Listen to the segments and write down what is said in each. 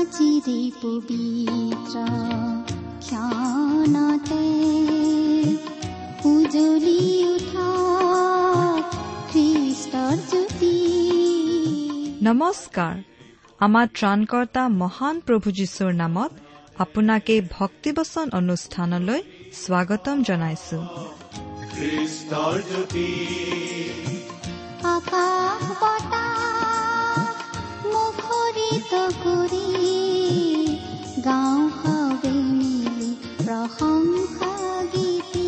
চিৰে পবিত্ৰ ক্ষণতে উজলি উঠা খ্ৰীষ্টৰ জ্যোতি। নমস্কাৰ। আমাৰ ত্ৰাণকৰ্তা মহান প্ৰভু যীশুৰ নামত আপোনাক এই ভক্তিবচন অনুষ্ঠানলৈ স্বাগতম জনাইছো। খ্ৰীষ্টৰ জ্যোতি আকাশ বতাহ মুখৰিত কৰি গাঁও হাৱে মিলি প্ৰশংসা গীতি।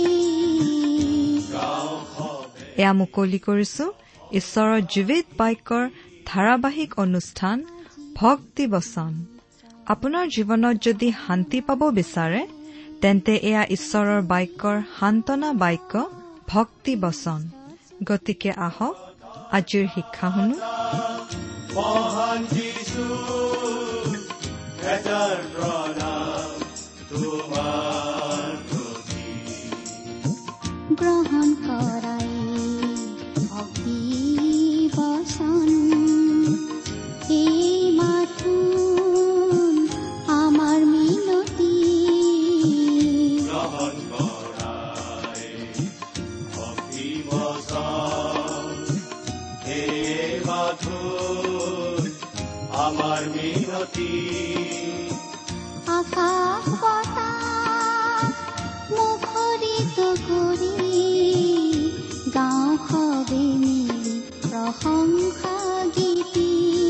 এয়া মুকলি কৰিছো ঈশ্বৰৰ জীৱিত বাক্যৰ ধাৰাবাহিক অনুষ্ঠান ভক্তি বচন। আপোনাৰ জীৱনত যদি শান্তি পাব বিচাৰে তেন্তে এয়া ঈশ্বৰৰ বাক্যৰ সান্তনা বাক্য ভক্তি বচন। গতিকে আহক আজিৰ শিক্ষা শুনো। মহান যীশু এটাৰ প্ৰণাম তোমাৰ প্ৰতি। গ্ৰহণ কৰাই ভক্তি বচন এই মাথো আমাৰ মিনতি। গ্ৰহণ কৰাই ভক্তি বচন এই মাথো আমাৰ মিনতি। আকাশ বতাহ মুখৰিত কৰি গাঁও হাৱে মিলি প্ৰশংসা গীতি।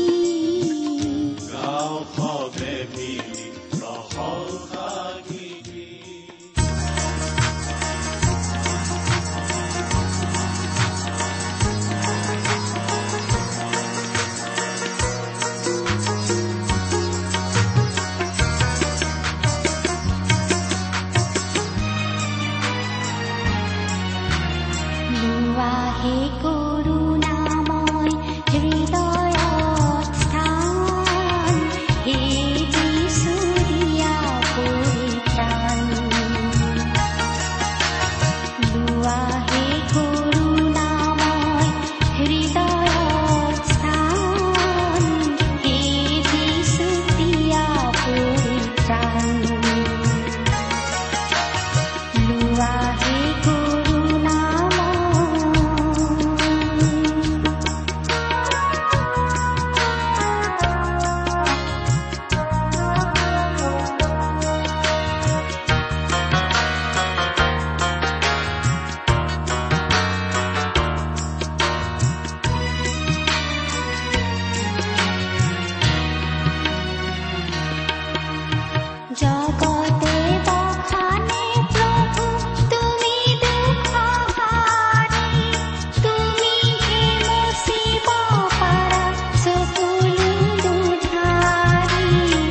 গাঁও সবে মিলি প্ৰশংসা গীতি। লোৱাহে কৰোণাময় হৃদয়ত স্থান, হে যীশু দিয়া পৰিত্ৰাণ। লোৱাহে কৰোণাময় হৃদয়ত স্থান, হে যীশু দিয়া পৰিত্ৰাণ। লোৱাহে জগতে বখানে প্ৰভু তুমি দুখহাৰী, তুমি হে মুচিব পাৰা সকলো দুধাৰী।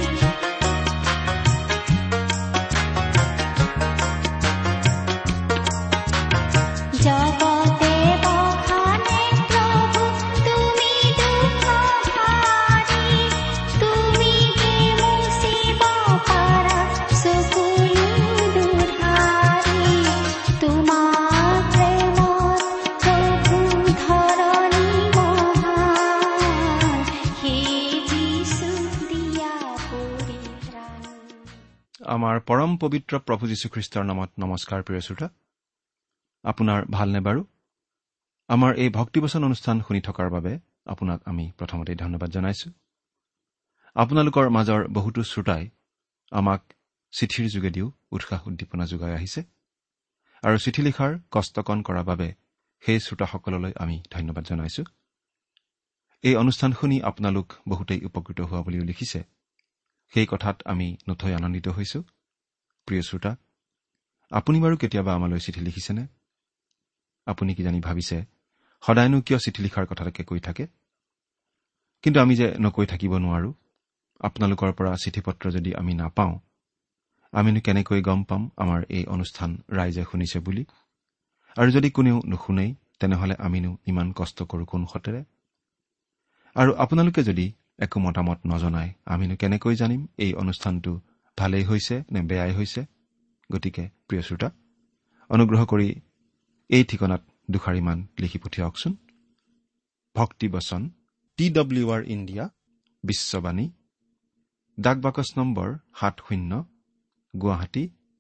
জগতে বখানে প্ৰভু তুমি দুখহাৰী, তুমি হে মুচিব পাৰা সকলো দুধাৰী। তোমাৰ প্ৰেমত প্ৰভু ধৰণী মহান, হে যীশু দিয়া পৰিত্ৰাণ। আমাৰ পৰম পবিত্ৰ প্ৰভু যীশুখ্ৰীষ্টৰ নামত নমস্কাৰ প্ৰিয় শ্ৰোতা। আপোনাৰ ভালনে বাৰু? আমাৰ এই ভক্তিবচন অনুষ্ঠান শুনি থকাৰ বাবে আপোনাক আমি প্ৰথমতে ধন্যবাদ জনাইছো। আপোনালোকৰ মাজৰ বহুতো শ্ৰোতাই আমাক চিঠিৰ যোগেদিও উৎসাহ উদ্দীপনা যোগাই আহিছে আৰু চিঠি লিখাৰ কষ্টকণ কৰাৰ বাবে সেই শ্ৰোতাসকললৈ আমি ধন্যবাদ জনাইছো। এই অনুষ্ঠান শুনি আপোনালোক বহুতেই উপকৃত হোৱা বুলিও লিখিছে। সেই কথাত আমি নথৈ আনন্দিত হৈছো। প্ৰিয় শ্ৰোতা, আপুনি বাৰু কেতিয়াবা আমালৈ চিঠি লিখিছেনে? আপুনি কি জানি ভাবিছে সদায়নো কিয় চিঠি লিখাৰ কথাকে কৈ থাকে? কিন্তু আমি যে নকৈ থাকিব নোৱাৰো। আপোনালোকৰ পৰা চিঠি পত্ৰ যদি আমি নাপাওঁ, আমিনো কেনেকৈ গম পাম আমাৰ এই অনুষ্ঠান ৰাইজে শুনিছে বুলি? আৰু যদি কোনেও নুশুনেই, তেনেহলে আমিনো ইমান কষ্ট কৰোঁ কোন সতেৰে? আৰু আপোনালোকে যদি একো মতামত নজনায়, আমিনো কেনেকৈ জানিম এই অনুষ্ঠানটো ভালেই হৈছে নে বেয়াই হৈছে? গতিকে প্ৰিয় শ্ৰোতা, অনুগ্ৰহ কৰি এই ঠিকনাত দুখাৰিমান লিখি পঠিয়াওকচোন। ভক্তিবচন TWR ইণ্ডিয়া, বিশ্ববাণী, ডাক বাকচ নম্বৰ 70 গুৱাহাটী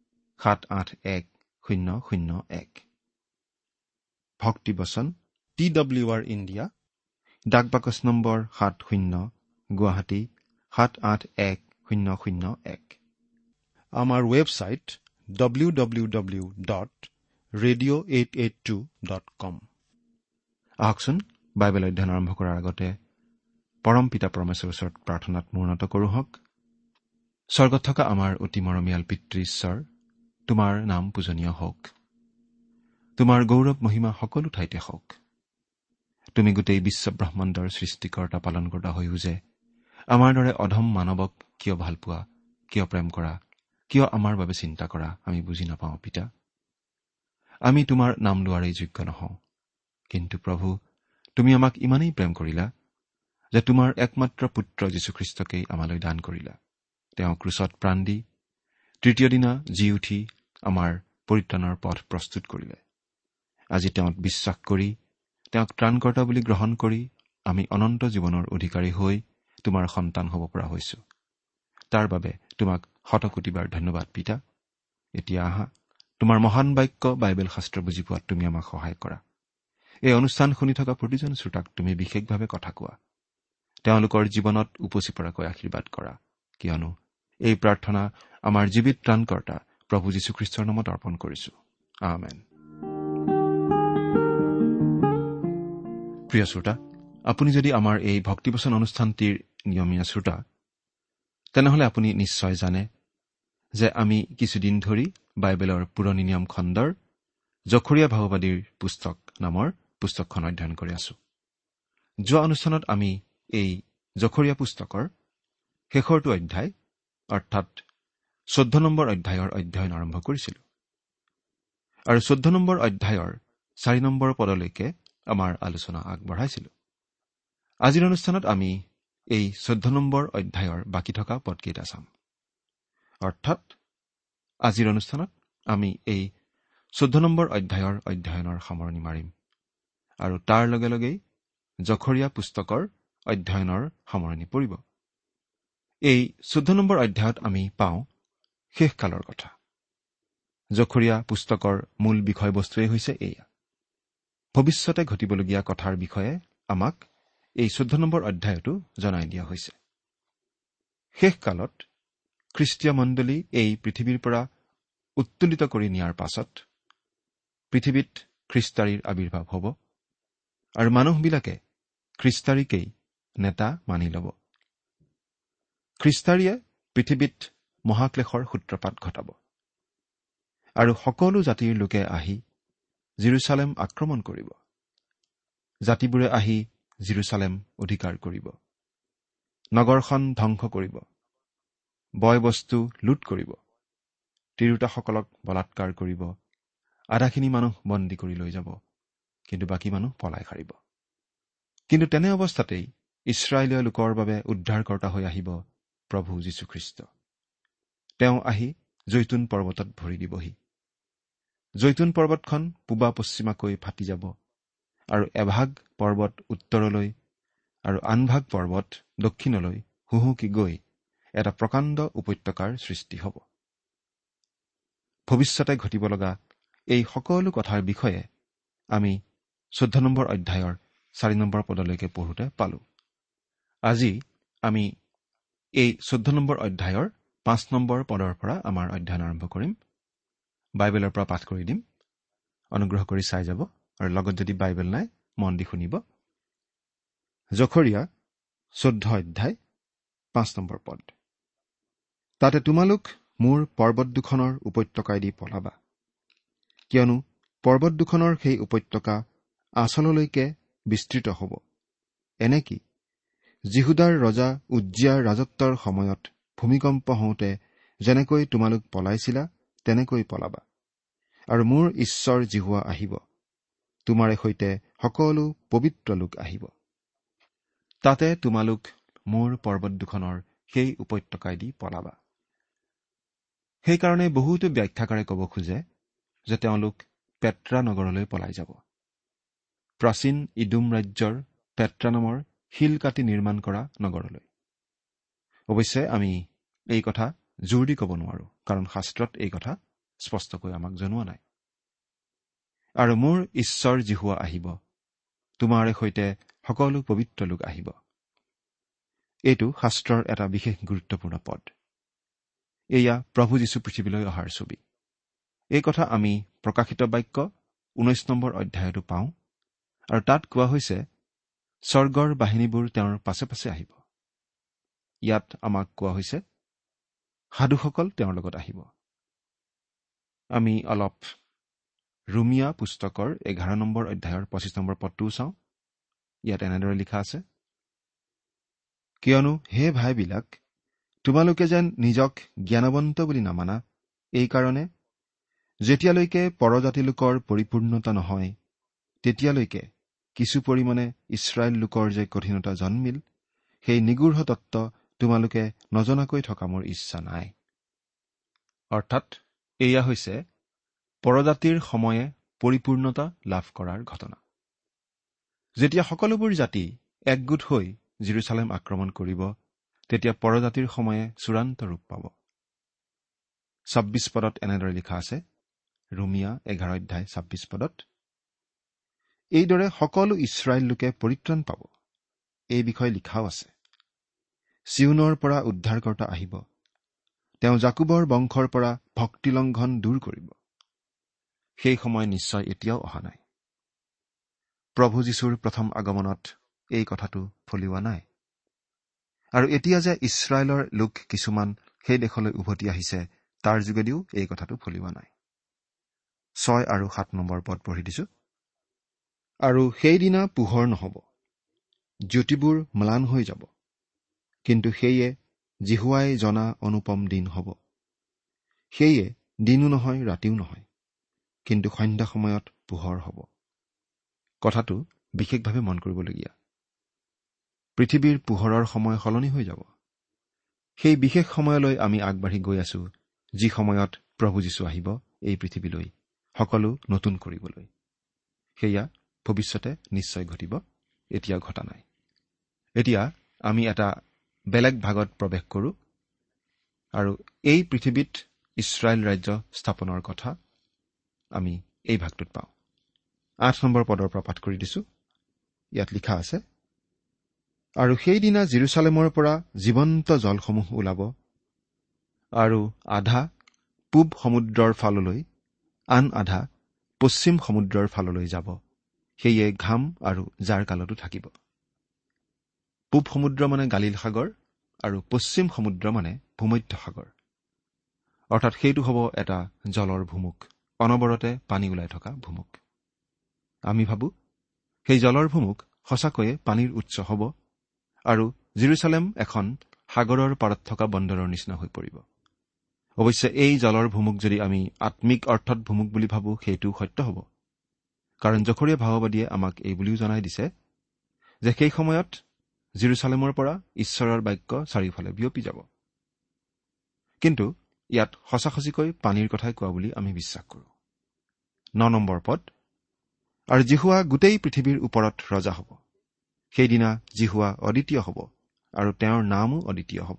7810001। ভক্তিবচন TWR ইণ্ডিয়া, ডাক বাকচ নম্বৰ 70 গুৱাহাটী 7810001। আমাৰ ৱেবছাইট www.radio882.com। আহকচোন বাইবেল অধ্যয়ন আৰম্ভ কৰাৰ আগতে পৰম পিতা পৰমেশ্বৰৰ ওচৰত প্ৰাৰ্থনাত মূৰ্ণত কৰোঁ হওক। স্বৰ্গত থকা আমাৰ অতি মৰমীয়াল পিতৃ ঈশ্বৰ, তোমাৰ নাম পূজনীয় হওক। তোমাৰ গৌৰৱ মহিমা সকলো ঠাইতে হওক। তুমি গোটেই বিশ্ব ব্ৰহ্মাণ্ডৰ সৃষ্টিকৰ্তা পালনকৰ্তা হৈও যে আমাৰ দৰে অধম মানৱক কিয় ভাল পোৱা, কিয় প্ৰেম কৰা, কিয় আমাৰ বাবে চিন্তা কৰা, আমি বুজি নাপাওঁ পিতা। আমি তোমাৰ নাম লোৱাৰেই যোগ্য নহওঁ, কিন্তু প্ৰভু, তুমি আমাক ইমানেই প্ৰেম কৰিলা যে তোমাৰ একমাত্ৰ পুত্ৰ যীশুখ্ৰীষ্টকেই আমালৈ দান কৰিলা। তেওঁ ক্ৰুচত প্ৰাণ দি তৃতীয় দিনা জি উঠি আমাৰ পৰিত্ৰাণৰ পথ প্ৰস্তুত কৰিলে। আজি তেওঁত বিশ্বাস কৰি তেওঁক ত্ৰাণকৰ্তা বুলি গ্ৰহণ কৰি আমি অনন্ত জীৱনৰ অধিকাৰী হৈ তোমাৰ সন্তান হ'ব পৰা হৈছো। তাৰ বাবে তোমাক শতকোটিবাৰ ধন্যবাদ পিতা। এতিয়া আহা, তোমাৰ মহান বাক্য বাইবেল শাস্ত্ৰ বুজি পোৱাত তুমি আমাক সহায় কৰা। এই অনুষ্ঠান শুনি থকা প্ৰতিজন শ্ৰোতাক তুমি বিশেষভাৱে কথা কোৱা, তেওঁলোকৰ জীৱনত উপচি পৰাকৈ আশীৰ্বাদ কৰা, কিয়নো এই প্ৰাৰ্থনা আমাৰ জীৱিত ত্ৰাণকৰ্তা প্ৰভু যীশুখ্ৰীষ্টৰ নামত অৰ্পণ কৰিছো। আমেন। প্ৰিয় শ্ৰোতা, আপুনি যদি আমাৰ এই ভক্তিবচন অনুষ্ঠানটিৰ নিয়মীয়া শ্ৰোতা, তেনেহলে আপুনি নিশ্চয় জানে যে আমি কিছুদিন ধৰি বাইবেলৰ পুৰণি নিয়ম খণ্ডৰ জখৰীয়া ভাৱবাদীৰ পুস্তক নামৰ পুস্তকখন অধ্যয়ন কৰি আছো। যোৱা অনুষ্ঠানত আমি এই জখৰীয়া পুস্তকৰ শেষৰটো অধ্যায় অৰ্থাৎ 14 নম্বৰ অধ্যায়ৰ অধ্যয়ন আৰম্ভ কৰিছিলো আৰু 14 নম্বৰ অধ্যায়ৰ 4 নম্বৰ পদলৈকে আমাৰ আলোচনা আগবঢ়াইছিলো। আজিৰ অনুষ্ঠানত আমি এই 14 নম্বৰ অধ্যায়ৰ বাকী থকা পদকেইটা চাম। অৰ্থাৎ আজিৰ অনুষ্ঠানত আমি এই 14 নম্বৰ অধ্যায়ৰ অধ্যয়নৰ সামৰণি মাৰিম আৰু তাৰ লগে লগেই জখৰীয়া পুস্তকৰ অধ্যয়নৰ সামৰণি পৰিব। এই 14 নম্বৰ অধ্যায়ত আমি পাওঁ শেষকালৰ কথা। জখৰীয়া পুস্তকৰ মূল বিষয়বস্তুৱেই হৈছে এয়া। ভৱিষ্যতে ঘটিবলগীয়া কথাৰ বিষয়ে আমাক এই 14 নম্বৰ অধ্যায়তো জনাই দিয়া হৈছে। শেষকালত খ্ৰীষ্টীয় মণ্ডলী এই পৃথিৱীৰ পৰা উত্তোলিত কৰি নিয়াৰ পাছত পৃথিৱীত খ্ৰীষ্টাৰীৰ আৱিৰ্ভাৱ হ'ব আৰু মানুহবিলাকে খ্ৰীষ্টাৰীকেই নেতা মানি ল'ব। খ্ৰীষ্টাৰীয়ে পৃথিৱীত মহাক্লেশৰ সূত্ৰপাত ঘটাব আৰু সকলো জাতিৰ লোকে আহি জেৰুচালেম আক্ৰমণ কৰিব। জাতিবোৰে আহি জেৰুচালেম অধিকাৰ কৰিব, নগৰখন ধ্বংস কৰিব, বয় বস্তু লুট কৰিব, তিৰোতাসকলক বলাৎকাৰ কৰিব, আধাখিনি মানুহ বন্দী কৰি লৈ যাব, কিন্তু বাকী মানুহ পলাই সাৰিব। কিন্তু তেনে অৱস্থাতেই ইছৰাইলীয় লোকৰ বাবে উদ্ধাৰকৰ্তা হৈ আহিব প্ৰভু যীশুখ্ৰীষ্ট। তেওঁ আহি জৈতুন পৰ্বতত ভৰি দিবহি। জৈতুন পৰ্বতখন পূবা পশ্চিমাকৈ ফাটি যাব আৰু এভাগ পৰ্বত উত্তৰলৈ আৰু আনভাগ পৰ্বত দক্ষিণলৈ হুহুকি গৈ এটা প্ৰকাণ্ড উপত্যকাৰ সৃষ্টি হ'ব। ভৱিষ্যতে ঘটিব লগা এই সকলো কথাৰ বিষয়ে আমি 14 নম্বৰ অধ্যায়ৰ 4 নম্বৰ পদলৈকে পঢ়োতে পালো। আজি আমি এই 14 নম্বৰ অধ্যায়ৰ 5 নম্বৰ পদৰ পৰা আমাৰ অধ্যয়ন আৰম্ভ কৰিম। বাইবেলৰ পৰা পাঠ কৰি দিম, অনুগ্ৰহ কৰি চাই যাব আৰু লগত যদি বাইবেল নাই মন দি শুনিব। জখৰীয়া 14 অধ্যায় 5 নম্বৰ পদ। তাতে তোমালোক মোৰ পৰ্বত দুখনৰ উপত্যকাইদি পলাবা, কিয়নো পৰ্বত দুখনৰ সেই উপত্যকা আচললৈকে বিস্তৃত হ'ব। এনে কি জিহুদাৰ ৰজা উজ্জিয়াৰ ৰাজত্বৰ সময়ত ভূমিকম্প হওঁতে যেনেকৈ তোমালোক পলাইছিলা তেনেকৈ পলাবা, আৰু মোৰ ঈশ্বৰ জিহুৱা আহিব, তোমাৰে সৈতে সকলো পবিত্ৰ লোক আহিব। তাতে তোমালোক মোৰ পৰ্বত দুখনৰ সেই উপত্যকাইদি পলাবা। সেইকাৰণে বহুতো ব্যাখ্যাকাৰে ক'ব খোজে যে তেওঁলোক পেট্ৰা নগৰলৈ পলাই যাব, প্ৰাচীন ইডুম ৰাজ্যৰ পেট্ৰা নামৰ শিল কাটি নিৰ্মাণ কৰা নগৰলৈ। অৱশ্যে আমি এই কথা জোৰ দি ক'ব নোৱাৰো, কাৰণ শাস্ত্ৰত এই কথা স্পষ্টকৈ আমাক জনোৱা নাই। আৰু মোৰ ঈশ্বৰ জিহুৱা আহিব, তোমাৰে সৈতে সকলো পবিত্ৰ লোক আহিব। এইটো শাস্ত্ৰৰ এটা বিশেষ গুৰুত্বপূৰ্ণ পদ। এয়া প্ৰভু যীশু পৃথিৱীলৈ অহাৰ ছবি। এই কথা আমি প্ৰকাশিত বাক্য 19 নম্বৰ অধ্যায়তো পাওঁ, আৰু তাত কোৱা হৈছে স্বৰ্গৰ বাহিনীবোৰ তেওঁৰ পাছে পাছে আহিব। ইয়াত আমাক কোৱা হৈছে সাধুসকল তেওঁৰ লগত আহিব। আমি অলপ ৰোমিয়া পুস্তকৰ 11 নম্বৰ অধ্যায়ৰ 25 নম্বৰ পদটোও চাওঁ। ইয়াত এনেদৰে লিখা আছে, কিয়নো হে ভাইবিলাক, তোমালোকে যেন নিজক জ্ঞানৱন্ত বুলি নামানা, এই কাৰণে যেতিয়ালৈকে পৰজাতি লোকৰ পৰিপূৰ্ণতা নহয়, তেতিয়ালৈকে কিছু পৰিমাণে ইছৰাইল লোকৰ যে কঠিনতা জন্মিল, সেই নিগূঢ় তত্ত্ব তোমালোকে নজনাকৈ থকা মোৰ ইচ্ছা নাই। অৰ্থাৎ এয়া হৈছে পৰজাতিৰ সময়ে পৰিপূৰ্ণতা লাভ কৰাৰ ঘটনা। যেতিয়া সকলোবোৰ জাতি একগোট হৈ জেৰুচালেম আক্ৰমণ কৰিব, তেতিয়া পৰজাতিৰ সময়ে চূড়ান্ত ৰূপ পাব। 26 পদত এনেদৰে লিখা আছে, ৰোমিয়া 11 অধ্যায় 26 পদত, এইদৰে সকলো ইছৰাইল লোকে পৰিত্ৰাণ পাব। এই বিষয়ে লিখাও আছে, চিউনৰ পৰা উদ্ধাৰকৰ্তা আহিব, তেওঁ জাকুবৰ বংশৰ পৰা ভক্তিলংঘন দূৰ কৰিব। সেই সময় নিশ্চয় এতিয়াও অহা নাই। প্ৰভু যীশুৰ প্ৰথম আগমনত এই কথাটো ফলিওৱা নাই। আৰু এতিয়া যে ইছৰাইলৰ লোক কিছুমান সেই দেশলৈ উভতি আহিছে, তাৰ যোগেদিও এই কথাটো ফলিওৱা নাই। 6 আৰু 7 নম্বৰ পদ পঢ়ি দিছো। আৰু সেইদিনা পোহৰ নহ'ব, জ্যোতিবোৰ ম্লান হৈ যাব, কিন্তু সেয়ে জিহুৱাই জনা অনুপম দিন হ'ব। সেয়ে দিনো নহয় ৰাতিও নহয়, কিন্তু সন্ধ্যা সময়ত পোহৰ হ'ব। কথাটো বিশেষভাৱে মন কৰিবলগীয়া। পৃথিৱীৰ পোহৰৰ সময় সলনি হৈ যাব। সেই বিশেষ সময়লৈ আমি আগবাঢ়ি গৈ আছো, যি সময়ত প্ৰভু যীশু আহিব এই পৃথিৱীলৈ সকলো নতুন কৰিবলৈ। সেয়া ভৱিষ্যতে নিশ্চয় ঘটিব, এতিয়া ঘটা নাই। এতিয়া আমি এটা বেলেগ ভাগত প্ৰৱেশ কৰোঁ, আৰু এই পৃথিৱীত ইছৰাইল ৰাজ্য স্থাপনৰ কথা আমি এই ভাগটোত পাওঁ। 8 নম্বৰ পদৰ পৰা পাঠ কৰি দিছো। ইয়াত লিখা আছে, আৰু সেইদিনা জেৰুচালেমৰ পৰা জীৱন্ত জলসমূহ ওলাব, আৰু আধা পূব সমুদ্ৰৰ ফাললৈ, আন আধা পশ্চিম সমুদ্ৰৰ ফাললৈ যাব। সেয়ে ঘাম আৰু জাৰ কালতো থাকিব। পূব সমুদ্ৰ মানে গালিল সাগৰ, আৰু পশ্চিম সমুদ্ৰ মানে ভূমধ্য সাগৰ। অৰ্থাৎ সেইটো হ'ব এটা জলৰ ভুমুক, অনবৰতে পানী ওলাই থকা ভুমুক। আমি ভাবো সেই জলৰ ভুমুক সঁচাকৈয়ে পানীৰ উৎস হ'ব, আৰু জেৰুচালেম এখন সাগৰৰ পাৰত থকা বন্দৰৰ নিচিনা হৈ পৰিব। অৱশ্যে এই জলৰ ভুমুক যদি আমি আত্মিক অৰ্থত ভুমুক বুলি ভাবো, সেইটো সত্য হ'ব। কাৰণ জখৰীয়া ভাৱবাদীয়ে আমাক এই বুলিও জনাই দিছে যে সেই সময়ত জেৰুচালেমৰ পৰা ঈশ্বৰৰ বাক্য চাৰিওফালে বিয়পি যাব। কিন্তু ইয়াত সঁচাসঁচিকৈ পানীৰ কথাই কোৱা বুলি আমি বিশ্বাস কৰোঁ। 9 নম্বৰ পদ, আৰু জিহুৱা গোটেই পৃথিৱীৰ ওপৰত ৰজা হ'ব। সেইদিনা জিহুৱা অদ্বিতীয় হ'ব, আৰু তেওঁৰ নামো অদ্বিতীয় হ'ব।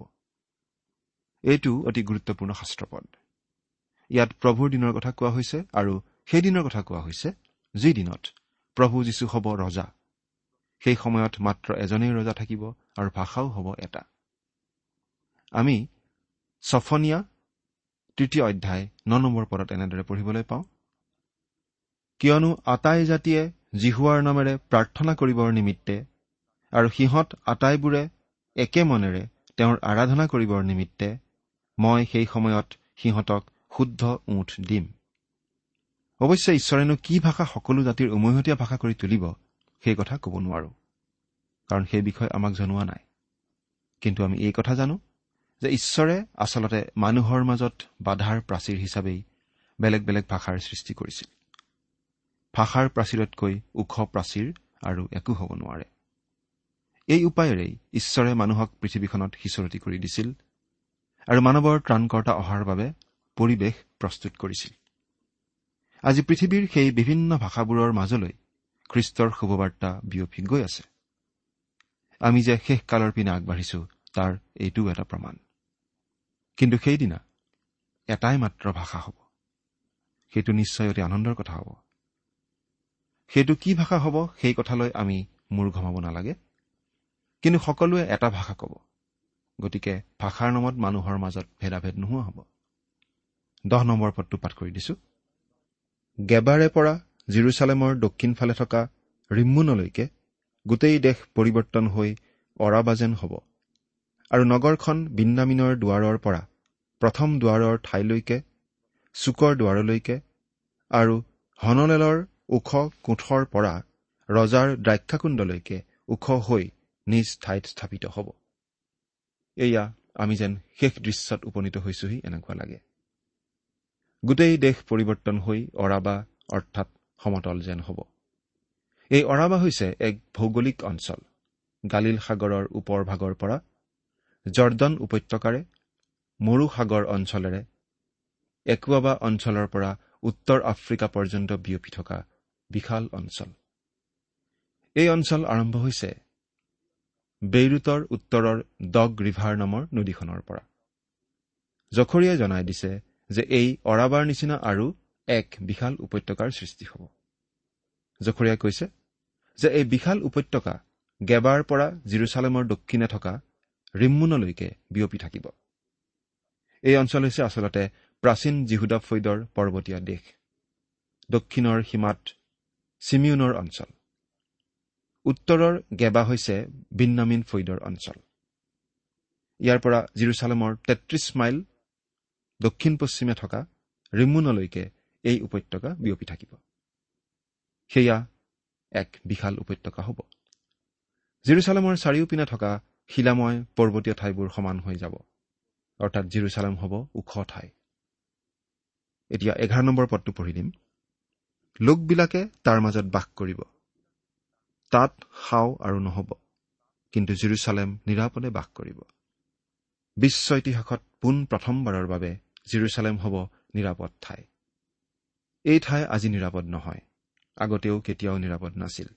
এইটো অতি গুৰুত্বপূৰ্ণ শাস্ত্ৰপদ। ইয়াত প্ৰভুৰ দিনৰ কথা কোৱা হৈছে, আৰু সেই দিনৰ কথা কোৱা হৈছে যি দিনত প্ৰভু যীশু হ'ব ৰজা। সেই সময়ত মাত্ৰ এজনেই ৰজা থাকিব, আৰু ভাষাও হ'ব এটা। আমি ছফনিয়া 3 অধ্যায় 9 নম্বৰ পদত এনেদৰে পঢ়িবলৈ পাওঁ, কিয়নো আটাই জাতিয়ে জিহুৱাৰ নামেৰে প্ৰাৰ্থনা কৰিবৰ নিমিত্তে, আৰু সিহঁত আটাইবোৰে একে মনেৰে তেওঁৰ আৰাধনা কৰিবৰ নিমিত্তে মই সেই সময়ত সিহঁতক শুদ্ধ ওঁঠ দিম। অৱশ্যে ঈশ্বৰেনো কি ভাষা সকলো জাতিৰ উমৈহতীয়া ভাষা কৰি তুলিব, সেই কথা ক'ব নোৱাৰো, কাৰণ সেই বিষয়ে আমাক জনোৱা নাই। কিন্তু আমি এই কথা জানো যে ঈশ্বৰে আচলতে মানুহৰ মাজত বাধাৰ প্ৰাচীৰ হিচাপেই বেলেগ বেলেগ ভাষাৰ সৃষ্টি কৰিছিল। ভাষাৰ প্ৰাচীৰতকৈ ওখ প্ৰাচীৰ আৰু একো হ'ব নোৱাৰে। এই উপায়েৰেই ঈশ্বৰে মানুহক পৃথিৱীখনত সিঁচৰতি কৰি দিছিল, আৰু মানৱৰ ত্ৰাণকৰ্তা অহাৰ বাবে পৰিৱেশ প্ৰস্তুত কৰিছিল। আজি পৃথিৱীৰ সেই বিভিন্ন ভাষাবোৰৰ মাজলৈ খ্ৰীষ্টৰ শুভবাৰ্তা বিয়পি গৈ আছে। আমি যে শেষ কালৰ পিনে আগবাঢ়িছো, তাৰ এইটোও এটা প্ৰমাণ। কিন্তু সেইদিনা এটাই মাত্ৰ ভাষা হ'ব। সেইটো নিশ্চয় অতি আনন্দৰ কথা হ'ব। সেইটো কি ভাষা হ'ব সেই কথালৈ আমি মূৰ ঘমাব নালাগে। কিন্তু সকলোৱে এটা ভাষা ক'ব। গতিকে ভাষাৰ নামত মানুহৰ মাজত ভেদাভেদ নোহোৱা হ'ব। 10 নম্বৰ পদটো পাঠ কৰি দিছো। গেবাৰে পৰা জেৰুচালেমৰ দক্ষিণ ফালে থকা ৰিম্মোনলৈকে গোটেই দেশ পৰিৱৰ্তন হৈ অৰাবা যেন হ'ব, আৰু নগৰখন বিন্যামিনৰ দুৱাৰৰ পৰা প্ৰথম দুৱাৰৰ ঠাইলৈকে, চুকৰ দুৱাৰলৈকে আৰু হনলেলৰ ওখ কোঠৰ পৰা ৰজাৰ দ্ৰাক্ষাকুণ্ডলৈকে ওখ হৈ নিজ ঠাইত স্থাপিত হ'ব। এয়া আমি যেন শেষ দৃশ্যত উপনীত হৈছোহি এনেকুৱা লাগে। গোটেই দেশ পৰিৱৰ্তন হৈ অৰাবা অৰ্থাৎ সমতল যেন হ'ব। এই অৰাবা হৈছে এক ভৌগোলিক অঞ্চল। গালিল সাগৰৰ ওপৰ ভাগৰ পৰা জৰ্দন উপত্যকাৰে মৰু সাগৰ অঞ্চলেৰে একুৱাবা অঞ্চলৰ পৰা উত্তৰ আফ্ৰিকা পৰ্যন্ত বিয়পি থকা বিশাল অঞ্চল। এই অঞ্চল আৰম্ভ হৈছে বেইৰুটৰ উত্তৰৰ ডগ ৰিভাৰ নামৰ নদীখনৰ পৰা। জখৰিয়াই জনাই দিছে যে এই অৰাবাৰ নিচিনা আৰু এক বিশাল উপত্যকাৰ সৃষ্টি হ'ব। জখৰিয়াই কৈছে যে এই বিশাল উপত্যকা গেবাৰ পৰা জেৰুচালেমৰ দক্ষিণে থকা ৰিম্মোনলৈকে বিয়পি থাকিব। এই অঞ্চল হৈছে আচলতে প্ৰাচীন জিহুদা ফৈদৰ পৰ্বতীয়া দেশ। দক্ষিণৰ সীমাত চিমিউনৰ অঞ্চল। উত্তৰৰ গেবা হৈছে বিন্যামিন ফৈদৰ অঞ্চল। ইয়াৰ পৰা জেৰুচালেমৰ 33 মাইল দক্ষিণ পশ্চিমে থকা ৰিম্মোনলৈকে এই উপত্যকা বিয়পি থাকিব। সেয়া এক বিশাল উপত্যকা হ'ব। জেৰুচালেমৰ চাৰিওপিনে থকা শিলাময় পৰ্বতীয় ঠাইবোৰ সমান হৈ যাব, অৰ্থাৎ জেৰুচালেম হ'ব ওখ ঠাই। এতিয়া 11 নম্বৰ পদটো পঢ়ি দিম। লোকবিলাকে তাৰ মাজত বাস কৰিব। তাত হাও আৰু নহ'ব, কিন্তু জেৰুচালেম নিৰাপদে বাস কৰিব। বিশ্ব ইতিহাসত পোন প্ৰথমবাৰৰ বাবে জেৰুচালেম হ'ব নিৰাপদ ঠাই। এই ঠাই আজি নিৰাপদ নহয়, আগতেও কেতিয়াও নিৰাপদ নাছিল।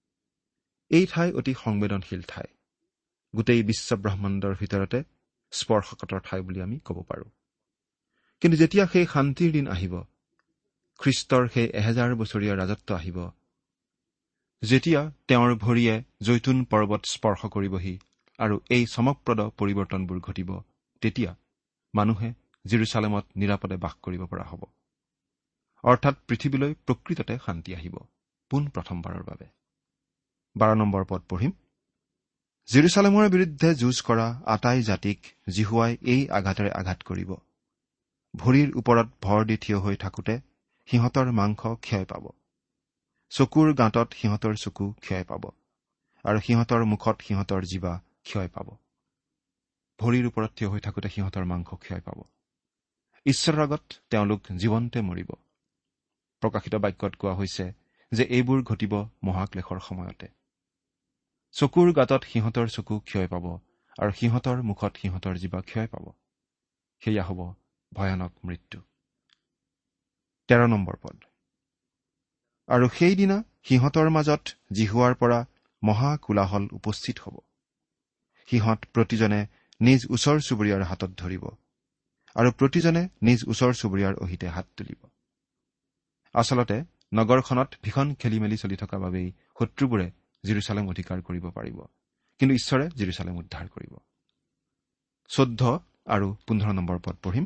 এই ঠাই অতি সংবেদনশীল ঠাই। গোটেই বিশ্ব ব্ৰহ্মাণ্ডৰ ভিতৰতে স্পৰ্শকাতৰ ঠাই বুলি আমি ক'ব পাৰোঁ। কিন্তু যেতিয়া সেই শান্তিৰ দিন আহিব, খ্ৰীষ্টৰ সেই 1000 বছৰীয়া ৰাজত্ব আহিব, যেতিয়া তেওঁৰ ভৰিয়ে জৈতুন পৰ্বত স্পৰ্শ কৰিবহি আৰু এই চমকপ্ৰদ পৰিৱৰ্তনবোৰ ঘটিব, তেতিয়া মানুহে জেৰুচালেমত নিৰাপদে বাস কৰিব পৰা হ'ব। অৰ্থাৎ পৃথিৱীলৈ প্ৰকৃততে শান্তি আহিব পোন প্ৰথমবাৰৰ বাবে। 12 নম্বৰ পদ পঢ়িম। জেৰুচালেমৰ বিৰুদ্ধে যুঁজ কৰা আটাই জাতিক জিহুৱাই এই আঘাতেৰে আঘাত কৰিব। ভৰিৰ ওপৰত ভৰ দি থিয় হৈ থাকোঁতে সিহঁতৰ মাংস ক্ষয় পাব। চকুৰ গাঁতত সিহঁতৰ চকু ক্ষয় পাব, আৰু সিহঁতৰ মুখত সিহঁতৰ জিভা ক্ষয় পাব। ভৰিৰ ওপৰত থিয় হৈ থাকোঁতে সিহঁতৰ মাংস ক্ষয় পাব। ঈশ্বৰৰ আগত তেওঁলোক জীৱন্তে মৰিব। প্ৰকাশিত বাক্যত কোৱা হৈছে যে এইবোৰ ঘটিব মহাক্লেশৰ সময়তে। চকুৰ গাঁতত সিহঁতৰ চকু ক্ষয় পাব, আৰু সিহঁতৰ মুখত সিহঁতৰ জিভা ক্ষয় পাব। সেয়া হ'ব ভয়ানক মৃত্যু। 13 নম্বৰ পদ। আৰু সেইদিনা সিহঁতৰ মাজত জিহুৱাৰ পৰা মহা কোলাহল উপস্থিত হ'ব। সিহঁত প্ৰতিজনে নিজ ওচৰ চুবুৰীয়াৰ হাতত ধৰিব, আৰু প্ৰতিজনে নিজ ওচৰ চুবুৰীয়াৰ অহিতে হাত তুলিব। আচলতে নগৰখনত ভীষণ খেলি মেলি চলি থকা বাবেই শত্ৰুবোৰে জেৰুচালেম অধিকাৰ কৰিব পাৰিব, কিন্তু ঈশ্বৰে জেৰুচালেম উদ্ধাৰ কৰিব। 14 আৰু 15 নম্বৰ পদ পঢ়িম।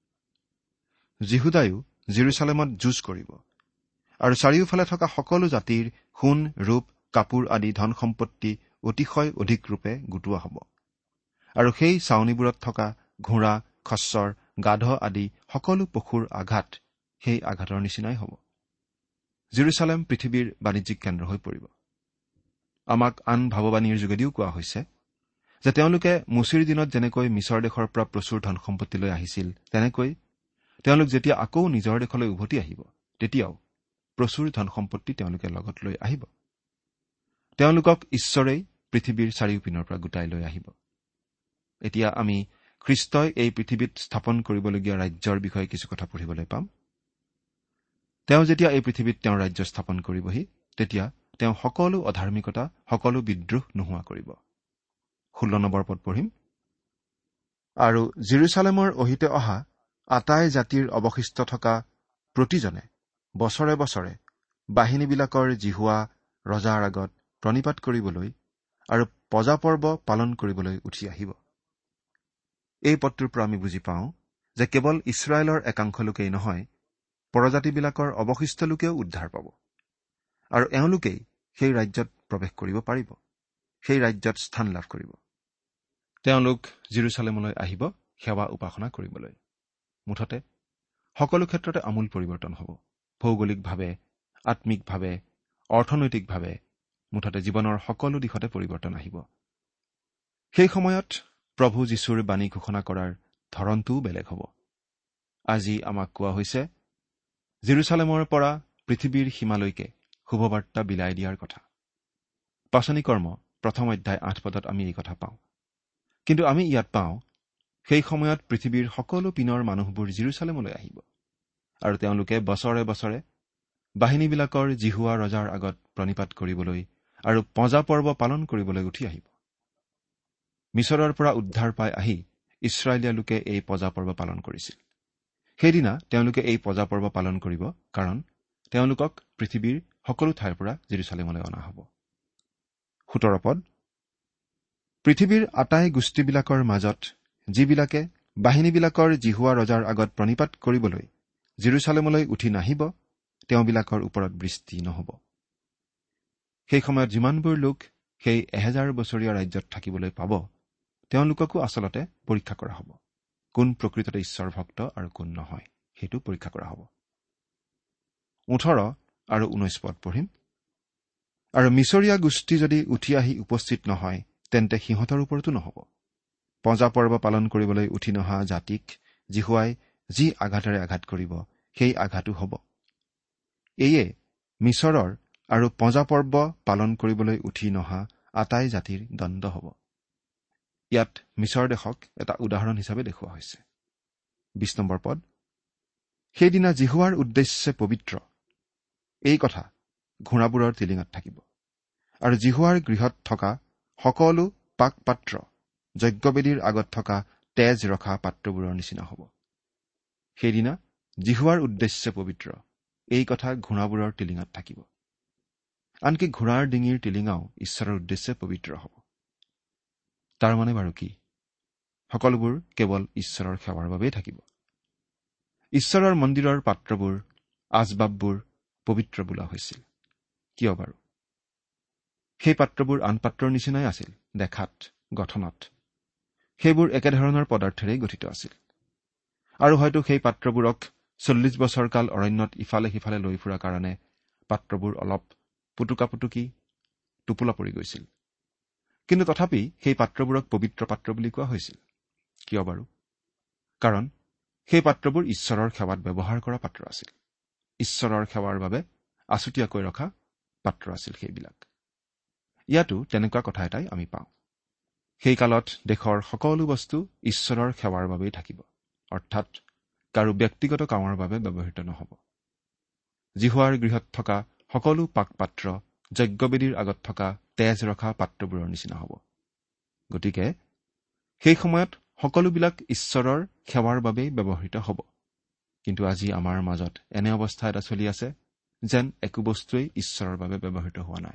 জিহুদায়ো জেৰুচালেমত যুঁজ কৰিব, আৰু চাৰিওফালে থকা সকলো জাতিৰ সোণ, ৰূপ, কাপোৰ আদি ধন সম্পত্তি অতিশয় অধিক ৰূপে গোটোৱা হ'ব, আৰু সেই ছাউনীবোৰত থকা ঘোঁৰা, খচ্চৰ, গাধ আদি সকলো পশুৰ আঘাত সেই আঘাতৰ নিচিনাই হ'ব। জেৰুচালেম পৃথিৱীৰ বাণিজ্যিক কেন্দ্ৰ হৈ পৰিব। আমাক আন ভাৱবাণীৰ যোগেদিও কোৱা হৈছে যে তেওঁলোকে মুচিৰ দিনত যেনেকৈ মিছৰ দেশৰ পৰা প্ৰচুৰ ধন সম্পত্তি লৈ আহিছিল, তেনেকৈ তেওঁলোক যেতিয়া আকৌ নিজৰ দেশলৈ উভতি আহিব, তেতিয়াও প্ৰচুৰ ধন সম্পত্তি তেওঁলোকে লগত লৈ আহিব। তেওঁলোকক ঈশ্বৰেই পৃথিৱীৰ চাৰিওপিনৰ পৰা গোটাই লৈ আহিব। এতিয়া আমি খ্ৰীষ্টই এই পৃথিৱীত স্থাপন কৰিবলগীয়া ৰাজ্যৰ বিষয়ে কিছু কথা পঢ়িবলৈ পাম। তেওঁ যেতিয়া এই পৃথিৱীত তেওঁৰ ৰাজ্য স্থাপন কৰিবহি, তেতিয়া তেওঁ সকলো অধাৰ্মিকতা, সকলো বিদ্ৰোহ নোহোৱা কৰিব। 16 নম্বৰ পদ পঢ়িম। আৰু জেৰুচালেমৰ অহিতে অহা আটাই জাতিৰ অৱশিষ্ট থকা প্ৰতিজনে বছৰে বছৰে বাহিনীবিলাকৰ জিহুৱা ৰজাৰ আগত প্ৰণিপাত কৰিবলৈ আৰু পজাপৰ্ব পালন কৰিবলৈ উঠি আহিব। এই পদটোৰ পৰা আমি বুজি পাওঁ যে কেৱল ইছৰাইলৰ একাংশ লোকেই নহয়, পৰজাতিবিলাকৰ অৱশিষ্ট লোকেও উদ্ধাৰ পাব আৰু এওঁলোকেই সেই ৰাজ্যত প্ৰৱেশ কৰিব পাৰিব, সেই ৰাজ্যত স্থান লাভ কৰিব। তেওঁলোক জেৰুচালেমলৈ আহিব সেৱা উপাসনা কৰিবলৈ। মুঠতে সকলো ক্ষেত্ৰতে আমূল পৰিৱৰ্তন হ'ব। ভৌগোলিকভাৱে, আত্মিকভাৱে, অৰ্থনৈতিকভাৱে, মুঠতে জীৱনৰ সকলো দিশতে পৰিৱৰ্তন আহিব। সেই সময়ত প্ৰভু যীশুৰ বাণী ঘোষণা কৰাৰ ধৰণটোও বেলেগ হ'ব। আজি আমাক কোৱা হৈছে জেৰুচালেমৰ পৰা পৃথিৱীৰ সীমালৈকে শুভবাৰ্তা বিলাই দিয়াৰ কথা। পাচনি কৰ্ম 1 অধ্যায় 8 পদত আমি এই কথা পাওঁ। কিন্তু আমি ইয়াত পাওঁ সেই সময়ত পৃথিৱীৰ সকলো পিনৰ মানুহবোৰ জেৰুচালেমলৈ আহিব আৰু তেওঁলোকে বছৰে বছৰে বাহিনীবিলাকৰ জিহুৱা ৰজাৰ আগত প্ৰণিপাত কৰিবলৈ আৰু পজা পৰ্ব পালন কৰিবলৈ উঠি আহিব। মিছৰৰ পৰা উদ্ধাৰ পাই আহি ইছৰাইলীয়া লোকে এই পজা পৰ্ব পালন কৰিছিল। সেইদিনা তেওঁলোকে এই পজা পৰ্ব পালন কৰিব, কাৰণ তেওঁলোকক পৃথিৱীৰ সকলো ঠাইৰ পৰা জেৰুচালেমলৈ অনা হ'ব। 17 পদ, পৃথিৱীৰ আটাই গোষ্ঠীবিলাকৰ মাজত যিবিলাকে বাহিনীবিলাকৰ জিহুৱা ৰজাৰ আগত প্ৰণিপাত কৰিবলৈ জেৰুচালেমলৈ উঠি নাহিব, তেওঁবিলাকৰ ওপৰত বৃষ্টি নহ'ব। সেই সময়ত যিমানবোৰ লোক সেই 1000 বছৰীয়া ৰাজ্যত থাকিবলৈ পাব, তেওঁলোককো আচলতে পৰীক্ষা কৰা হ'ব। কোন প্ৰকৃততে ঈশ্বৰ ভক্ত আৰু কোন নহয়, সেইটো পৰীক্ষা কৰা হ'ব। 18 আৰু 19 পদ পঢ়িম। আৰু মিছৰীয়া গোষ্ঠী যদি উঠি আহি উপস্থিত নহয়, তেন্তে সিহঁতৰ ওপৰতো নহ'ব। পজা পৰ্ব পালন কৰিবলৈ উঠি নহা জাতিক জিহুৱাই যি আঘাতেৰে আঘাত কৰিব, সেই আঘাতো হ'ব। এয়ে মিছৰৰ আৰু পজা পৰ্ব পালন কৰিবলৈ উঠি নহা আটাই জাতিৰ দণ্ড হ'ব। ইয়াত মিছৰ দেশক এটা উদাহৰণ হিচাপে দেখুওৱা হৈছে। 20 নম্বৰ পদ, সেইদিনা জিহুৱাৰ উদ্দেশ্যে পবিত্ৰ, এই কথা ঘোঁৰাবোৰৰ টিলিঙাত থাকিব আৰু জিহুৱাৰ গৃহত থকা সকলো পাক পাত্ৰ যজ্ঞবেদীৰ আগত থকা তেজ ৰখা পাত্ৰবোৰৰ নিচিনা হ'ব। সেইদিনা জিহুৱাৰ উদ্দেশ্যে পবিত্ৰ, এই কথা ঘোঁৰাবোৰৰ টিলিঙাত থাকিব। আনকি ঘোঁৰাৰ ডিঙিৰ টিলিঙাও ঈশ্বৰৰ উদ্দেশ্যে পবিত্ৰ হ'ব। তাৰ মানে বাৰু কি? সকলোবোৰ কেৱল ঈশ্বৰৰ সেৱাৰ বাবেই থাকিব। ঈশ্বৰৰ মন্দিৰৰ পাত্ৰবোৰ, আচবাববোৰ পবিত্ৰ বোলা হৈছিল। কিয় বাৰু? সেই পাত্ৰবোৰ আন পাত্ৰৰ নিচিনাই আছিল দেখাত, গঠনত। সেইবোৰ একেধৰণৰ পদাৰ্থেৰেই গঠিত আছিল। আৰু হয়তো সেই পাত্ৰবোৰক 40 বছৰ কাল অৰণ্যত ইফালে সিফালে লৈ ফুৰা কাৰণে পাত্ৰবোৰ অলপ পুটুকি টোপোলা পৰি গৈছিল। কিন্তু তথাপি সেই পাত্ৰবোৰক পবিত্ৰ পাত্ৰ বুলি কোৱা হৈছিল। কিয় বাৰু? কাৰণ সেই পাত্ৰবোৰ ঈশ্বৰৰ সেৱাত ব্যৱহাৰ কৰা পাত্ৰ আছিল। ঈশ্বৰৰ সেৱাৰ বাবে আছুতীয়াকৈ ৰখা পাত্ৰ আছিল সেইবিলাক। ইয়াতো তেনেকুৱা কথা এটাই আমি পাওঁ। সেই কালত দেশৰ সকলো বস্তু ঈশ্বৰৰ সেৱাৰ বাবেই থাকিব, অৰ্থাৎ কাৰো ব্যক্তিগত কামৰ বাবে ব্যৱহৃত নহ'ব। জিহুৱাৰ গৃহত থকা সকলো পাক পাত্ৰ যজ্ঞবেদীৰ আগত থকা তেজ ৰখা পাত্ৰবোৰৰ নিচিনা হ'ব। গতিকে সেই সময়ত সকলোবিলাক ঈশ্বৰৰ সেৱাৰ বাবেই ব্যৱহৃত হ'ব। কিন্তু আজি আমাৰ মাজত এনে অৱস্থা এটা চলি আছে যেন একো বস্তুৱেই ঈশ্বৰৰ বাবে ব্যৱহৃত হোৱা নাই।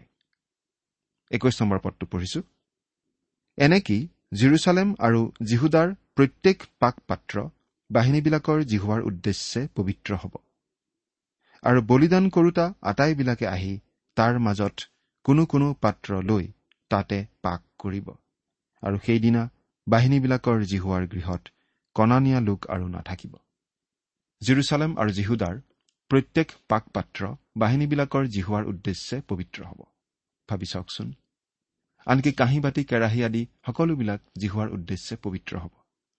21 নম্বৰ পদটো পঢ়িছো। এনেকি জেৰুচালেম আৰু জিহুদাৰ প্ৰত্যেক পাক পাত্ৰ বাহিনীবিলাকৰ জিহুৱাৰ উদ্দেশ্যে পবিত্ৰ হ'ব। আৰু বলিদান কৰোতা আটাইবিলাকে আহি তাৰ মাজত কোনো কোনো পাত্ৰ লৈ তাতে পাক কৰিব। আৰু সেইদিনা বাহিনীবিলাকৰ জিহুৱাৰ গৃহত কনানীয়া লোক আৰু নাথাকিব। জেৰুচালেম আৰু জিহুদাৰ প্ৰত্যেক পাক পাত্ৰ বাহিনীবিলাকৰ জিহুৱাৰ উদ্দেশ্যে পবিত্ৰ হ'ব। ভাবি চাওকচোন। আনকি কাঁহী বাতি কেৰাহী আদি সকলোবিলাক জিহুৱাৰ উদ্দেশ্যে পবিত্ৰ হ'ব।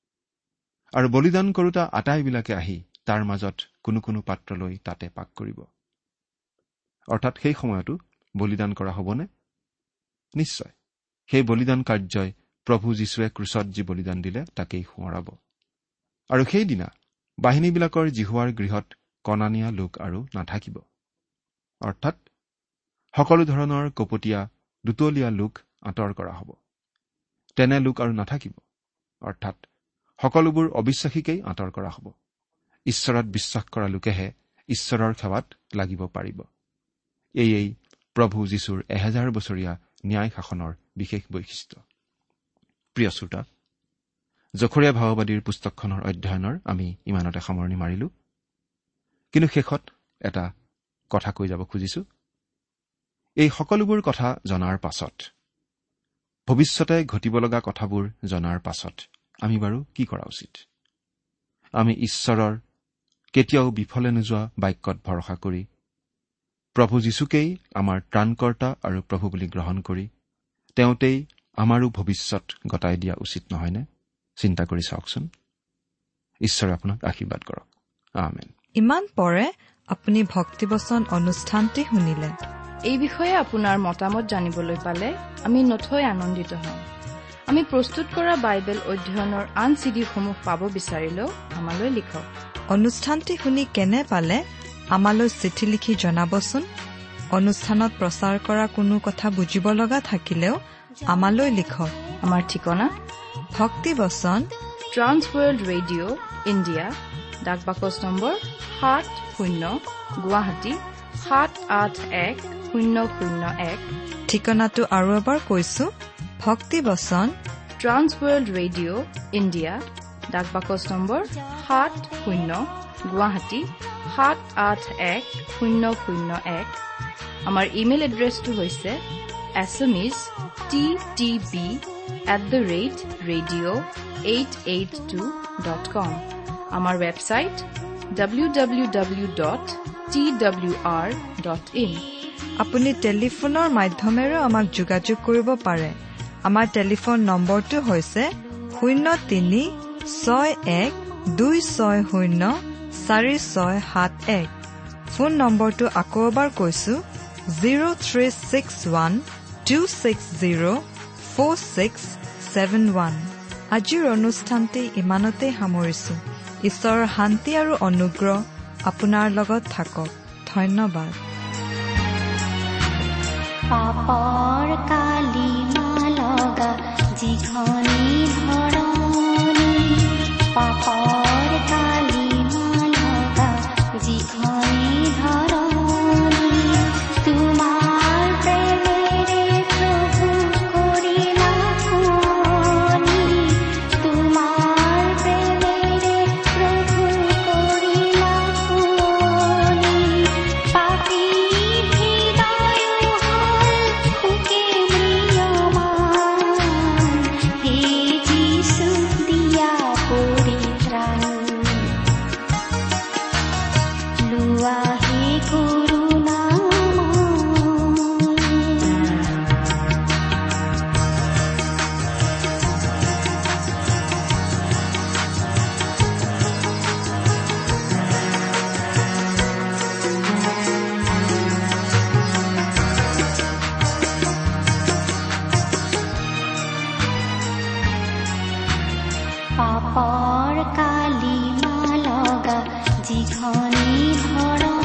আৰু বলিদান কৰোতা আটাইবিলাকে আহি তাৰ মাজত কোনো কোনো পাত্ৰ লৈ তাতে পাক কৰিব। অৰ্থাৎ সেই সময়তো বলিদান কৰা হ'বনে? নিশ্চয়। সেই বলিদান কাৰ্যই প্ৰভু যীশুৱে ক্ৰুচত যি বলিদান দিলে তাকেই সোঁৱৰাব। আৰু সেইদিনা বাহিনীবিলাকৰ জিহুৱাৰ গৃহত কনানীয়া লোক আৰু নাথাকিব। অৰ্থাৎ সকলো ধৰণৰ কপটীয়া দুতলীয়া লোক আঁতৰ কৰা হ'ব। তেনে লোক আৰু নাথাকিব। অৰ্থাৎ সকলোবোৰ অবিশ্বাসীকেই আঁতৰ কৰা হ'ব। ঈশ্বৰত বিশ্বাস কৰা লোকেহে ঈশ্বৰৰ সেৱাত লাগিব পাৰিব। এয়েই প্ৰভু যীশুৰ 1000 বছৰীয়া ন্যায় শাসনৰ বিশেষ বৈশিষ্ট্য। প্ৰিয় শ্ৰোতা, জখৰীয়া ভাৱবাদীৰ পুস্তকখনৰ অধ্যয়নৰ আমি ইমানতে সামৰণি মাৰিলো। কিন্তু শেষত এটা কথা কৈ যাব খুজিছো। এই সকলোবোৰ কথা জনাৰ পাছত, ভৱিষ্যতে ঘটিব লগা কথাবোৰ জনাৰ পাছত আমি বাৰু কি কৰা উচিত? আমি ঈশ্বৰৰ কেতিয়াও বিফলে নোযোৱা বাক্যত ভৰসা কৰি প্ৰভু যীশুকেই আমাৰ ত্ৰাণকৰ্তা আৰু প্ৰভু বুলি গ্ৰহণ কৰি তেওঁতেই আমাৰো ভৱিষ্যত গতাই দিয়া উচিত নহয়নে? চিন্তা কৰি চাওকচোন। ঈশ্বৰে আপোনাক আশীৰ্বাদ কৰক। আমেন। ইমান পৰে আপুনি ভক্তিবচন অনুষ্ঠানটি শুনিলে। এই বিষয়ে আপোনাৰ মতামত জানিবলৈ পালে আমি নথৈ আনন্দিত হ'ম। আমি প্ৰস্তুত কৰা বাইবেল অধ্যয়নৰ আন চিডিসমূহ পাব বিচাৰিলেও আমালৈ লিখক। অনুষ্ঠানটি শুনি কেনে পালে আমালৈ চিঠি লিখি জনাবচোন। অনুষ্ঠানত প্ৰচাৰ কৰা কোনো কথা বুজিব লগা থাকিলেও আমালৈ লিখক। আমাৰ ঠিকনা ভক্তিবচন, ট্ৰান্স ৱৰ্ল্ড ৰেডিঅ' ইণ্ডিয়া, ডাক বাকচ নম্বৰ 70, গুৱাহাটী 781001। ঠিকনাটো আৰু এবাৰ কৈছো, ভক্তিবচন, ট্ৰান্স ৱৰ্ল্ড ৰেডিঅ' ইণ্ডিয়া, ডাক বাকচ নম্বৰ 70, গুৱাহাটী 781001। আমাৰ ইমেইল এড্ৰেছটো হৈছে assamese@radio882.com। আমাৰ ৱেবছাইট www.twr.in। আপুনি টেলিফোনৰ মাধ্যমেৰেও আমাক যোগাযোগ কৰিব পাৰে। আমাৰ টেলিফোন নম্বৰটো হৈছে 0361260461। ফোন নম্বৰটো আকৌ এবাৰ কৈছো, 0361260461। আজিৰ অনুষ্ঠানটি ইমানতে সামৰিছো। ঈশ্বৰৰ শান্তি আৰু অনুগ্ৰহ আপোনাৰ লগত থাকক। ধন্যবাদ। পাপৰ কালিমা লগা যিখনি ধৰণি, পাপৰ কালিমা লগা যিখনি ধৰণি, তোমাৰ প্ৰেমেৰে প্ৰভু কৰিলা শুৱনি, তোমাৰ প্ৰেমেৰে প্ৰভু কৰিলা শুৱনি, পাপী হৃদয়ো হ'ল সুখী ম্ৰিয়মান, হে যীশু দিয়া পৰিত্ৰাণ, লোৱা হে কৰোণা। পাপৰ কালিমা লগা যিখনি ধৰণি,